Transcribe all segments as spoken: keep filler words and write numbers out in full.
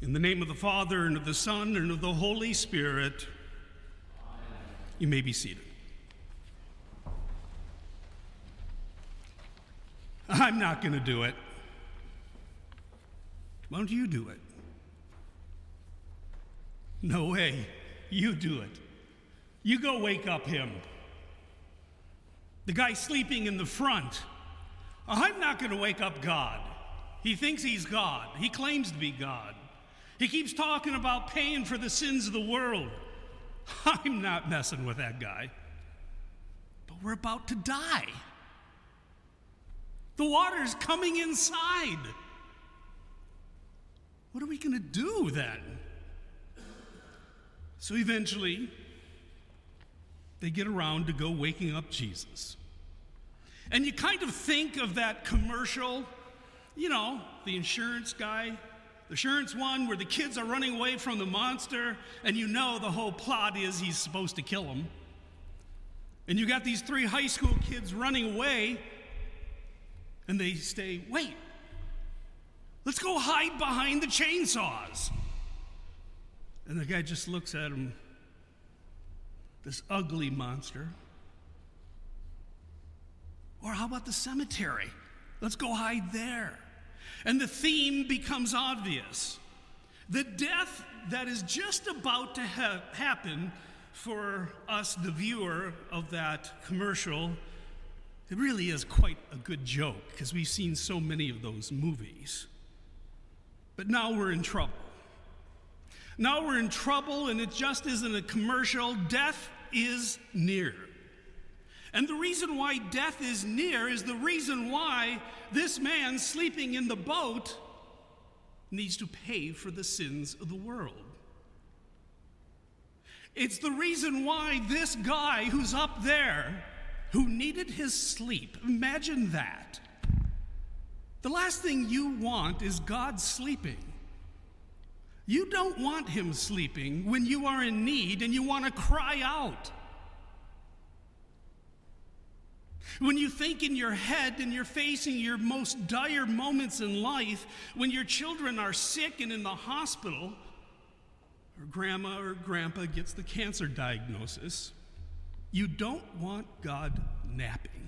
In the name of the Father, and of the Son, and of the Holy Spirit, Amen. You may be seated. I'm not going to do it. Why don't you do it? No way. You do it. You go wake up him. The guy sleeping in the front. I'm not going to wake up God. He thinks he's God. He claims to be God. He keeps talking about paying for the sins of the world. I'm not messing with that guy. But we're about to die. The water's coming inside. What are we going to do then? So eventually, they get around to go waking up Jesus. And you kind of think of that commercial, you know, the insurance guy, the insurance one where the kids are running away from the monster, and you know the whole plot is he's supposed to kill them. And you got these three high school kids running away, and they say, wait, let's go hide behind the chainsaws. And the guy just looks at him, this ugly monster. Or how about the cemetery? Let's go hide there. And the theme becomes obvious. The death that is just about to ha- happen for us, the viewer of that commercial, it really is quite a good joke because we've seen so many of those movies. But now we're in trouble. Now we're in trouble, and it just isn't a commercial. Death is near. And the reason why death is near is the reason why this man sleeping in the boat needs to pay for the sins of the world. It's the reason why this guy who's up there, who needed his sleep, imagine that. The last thing you want is God sleeping. You don't want him sleeping when you are in need and you want to cry out. When you think in your head and you're facing your most dire moments in life, when your children are sick and in the hospital, or grandma or grandpa gets the cancer diagnosis, you don't want God napping.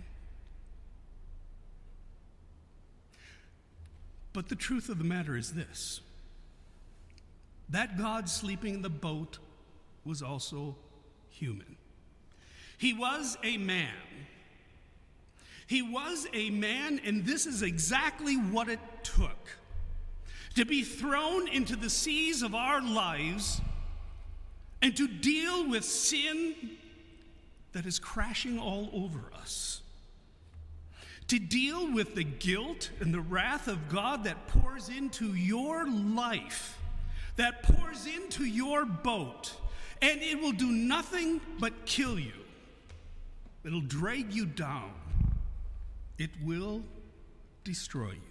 But the truth of the matter is this. That God sleeping in the boat was also human. He was a man. He was a man, and this is exactly what it took. To be thrown into the seas of our lives and to deal with sin that is crashing all over us. To deal with the guilt and the wrath of God that pours into your life, that pours into your boat, and it will do nothing but kill you. It'll drag you down. It will destroy you.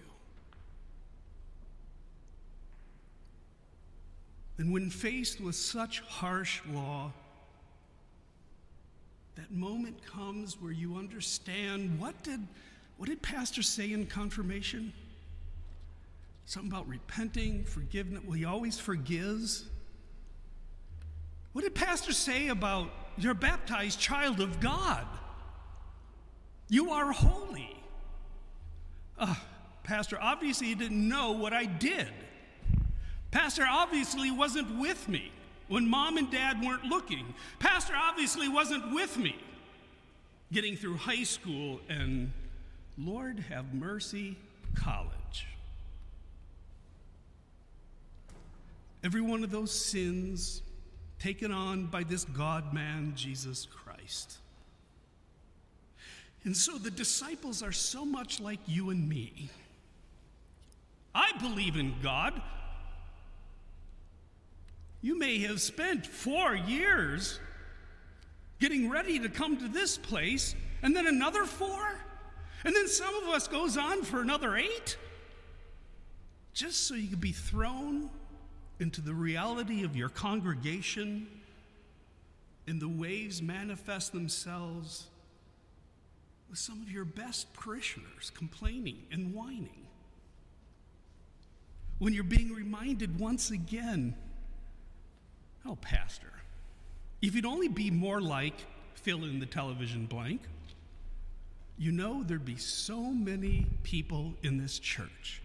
And when faced with such harsh law, that moment comes where you understand, what did, what did Pastor say in confirmation? Something about repenting, forgiveness. Well, he always forgives. What did Pastor say about you're a baptized child of God? You are holy. Uh, Pastor, obviously he didn't know what I did. Pastor obviously wasn't with me when mom and dad weren't looking. Pastor obviously wasn't with me getting through high school and, Lord have mercy, college. Every one of those sins taken on by this God-man, Jesus Christ. And so the disciples are so much like you and me. I believe in God. You may have spent four years getting ready to come to this place, and then another four, and then some of us goes on for another eight, just so you can be thrown into the reality of your congregation, and the waves manifest themselves with some of your best parishioners complaining and whining. when you're being reminded once again, oh, Pastor, if you'd only be more like fill in the television blank, you know there'd be so many people in this church.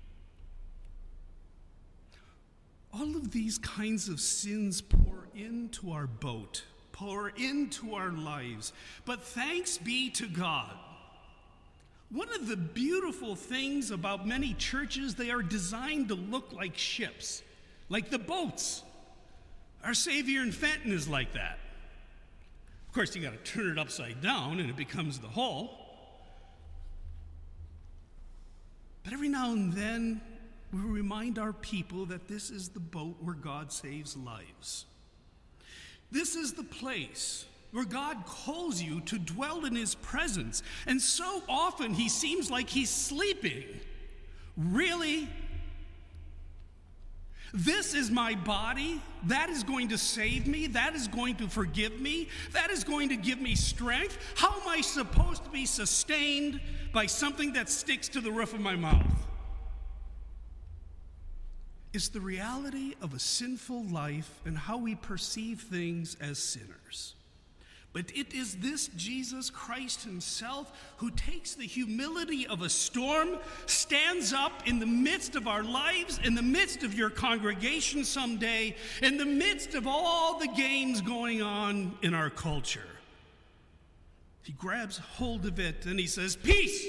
All of these kinds of sins pour into our boat, pour into our lives. But thanks be to God. One of the beautiful things about many churches, they are designed to look like ships, like the boats. Our Savior in Fenton is like that. Of course, you got to turn it upside down and it becomes the hull. But every now and then, we remind our people that this is the boat where God saves lives. This is the place where God calls you to dwell in his presence. And so often he seems like he's sleeping. Really? This is my body. That is going to save me. That is going to forgive me. That is going to give me strength. How am I supposed to be sustained by something that sticks to the roof of my mouth? It's the reality of a sinful life and how we perceive things as sinners. But it is this Jesus Christ himself who takes the humility of a storm, stands up in the midst of our lives, in the midst of your congregation someday, in the midst of all the games going on in our culture. He grabs hold of it and he says, "Peace!"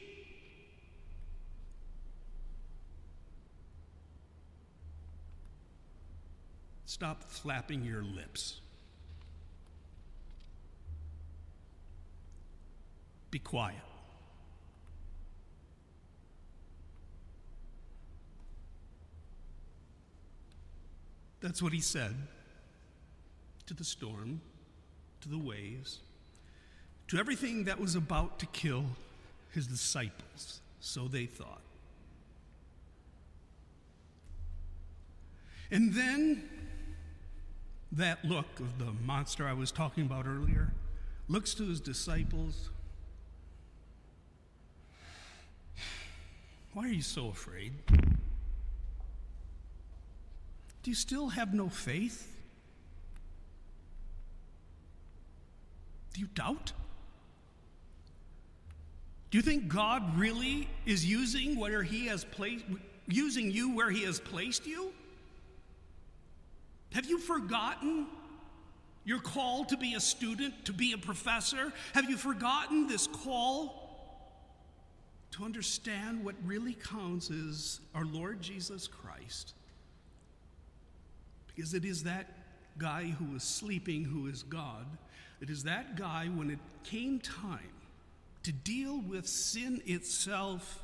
Stop flapping your lips. Be quiet. That's what he said to the storm, to the waves, to everything that was about to kill his disciples, so they thought. And then that look of the monster I was talking about earlier looks to his disciples. Why are you so afraid? Do you still have no faith? Do you doubt? Do you think God really is using where he has placed, using you where he has placed you? Have you forgotten your call to be a student, to be a professor? Have you forgotten this call to understand what really counts is our Lord Jesus Christ? Because it is that guy who was sleeping who is God. It is that guy, when it came time to deal with sin itself,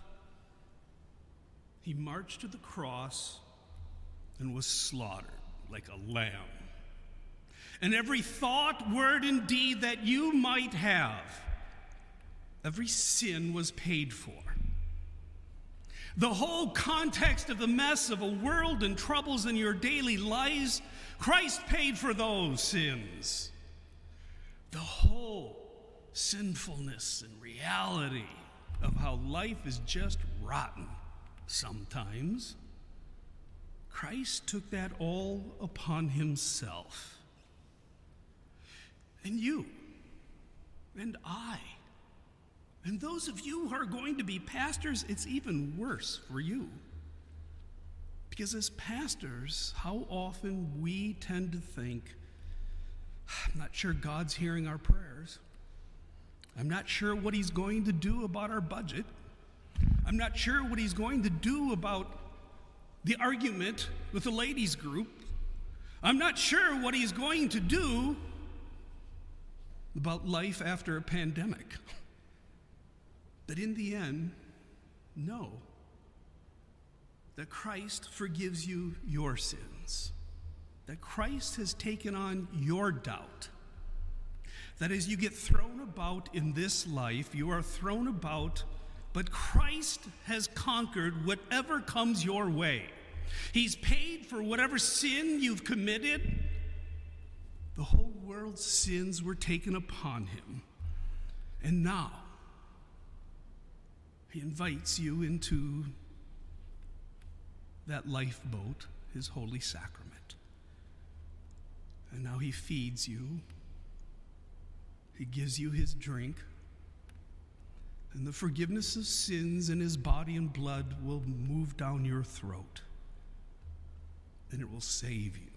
he marched to the cross and was slaughtered like a lamb. And every thought, word, and deed that you might have, every sin was paid for. The whole context of the mess of a world and troubles in your daily lives, Christ paid for those sins. The whole sinfulness and reality of how life is just rotten sometimes, Christ took that all upon himself. And you, and I, and those of you who are going to be pastors, it's even worse for you. Because as pastors, how often we tend to think, I'm not sure God's hearing our prayers. I'm not sure what he's going to do about our budget. I'm not sure what he's going to do about the argument with the ladies group. I'm not sure what he's going to do about life after a pandemic. But in the end, know that Christ forgives you your sins, that Christ has taken on your doubt, that as you get thrown about in this life, you are thrown about, but Christ has conquered whatever comes your way. He's paid for whatever sin you've committed. The whole world's sins were taken upon him. And now, he invites you into that lifeboat, his holy sacrament. And now he feeds you. He gives you his drink. And the forgiveness of sins in his body and blood will move down your throat. And it will save you.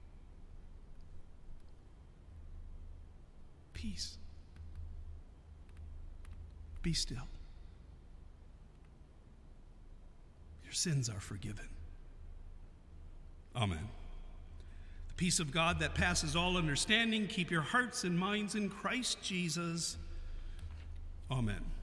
Peace. Be still. Your sins are forgiven. Amen. The peace of God that passes all understanding, keep your hearts and minds in Christ Jesus. Amen.